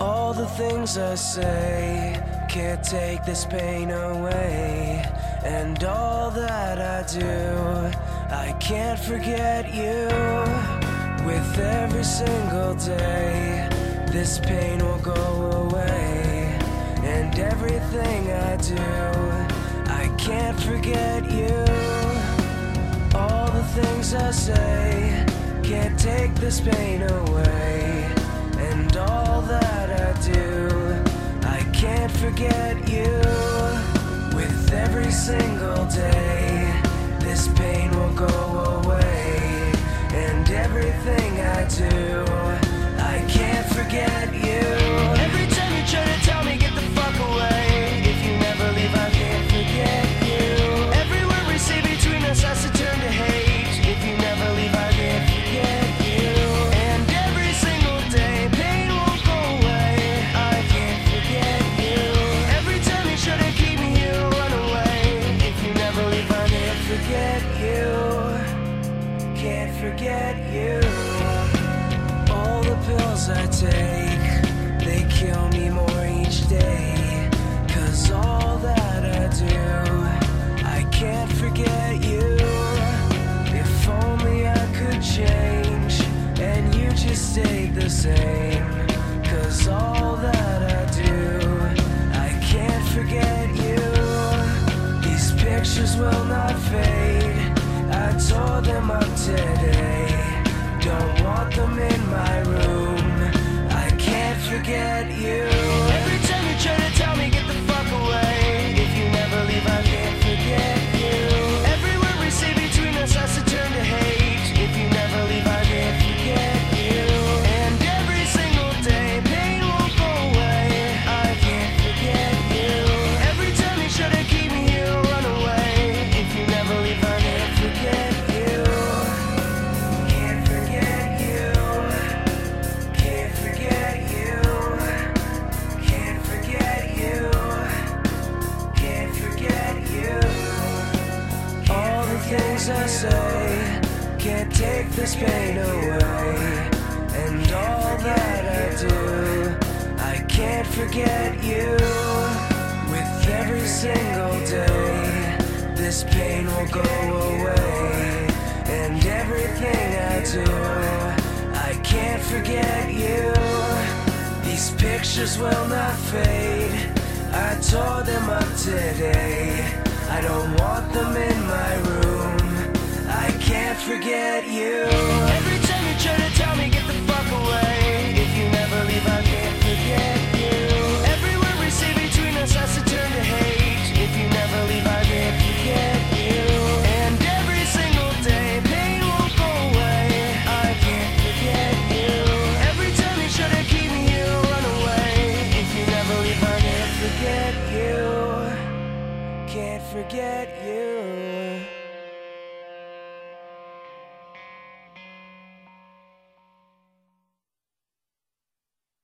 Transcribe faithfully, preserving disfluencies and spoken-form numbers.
All the things I say can't take this pain away, and all that I do, I can't forget you. With every single day, this pain will go away, and everything I do, I can't forget you. All the things I say can't take this pain away, and all that I do, I can't forget you. With every single day, this pain will go away, and everything I do, I can't forget you. Every time you try to tell me get the fuck away, if you never leave I can't forget you. Every word we say between us has to turn to hate, if you never leave I can't forget you. And every single day pain won't go away, I can't forget you. Every time you try to keep me here or run away, if you never leave I can't forget you. Can't forget you. All the pills I take, they kill me more each day, 'cause all that I do, I can't forget you. If only I could change, and you just stayed the same, 'cause all that I do, I can't forget you. These pictures will not fade, I tore them up today. Don't want them in my room, I can't forget you. Every time you try to tell me get the fuck away, if you never leave I can't forget you. Every word we say between us has to turn to hate, if you never leave I can't forget you. And every single day pain won't go away, I can't forget you. Every time you try to keep me here or run away, if you never leave I can't forget you. Can't forget you. Can't forget you. Can't forget you. Can't forget you. All the things I say can't take this pain away, and all that I do, I can't forget you. With every single day, this pain will go away, and everything I do, I can't forget you. These pictures will not fade, I tore them up today. I don't want them in my room, I can't forget you. Every time you try to tell me get the fuck away, if you never leave I can't forget you. Every word we say between us has to turn to hate, if you never leave I can't forget you. And every single day pain won't go away, I can't forget you. Every time you try to keep me here or run away, if you never leave I can't forget you. Can't forget you.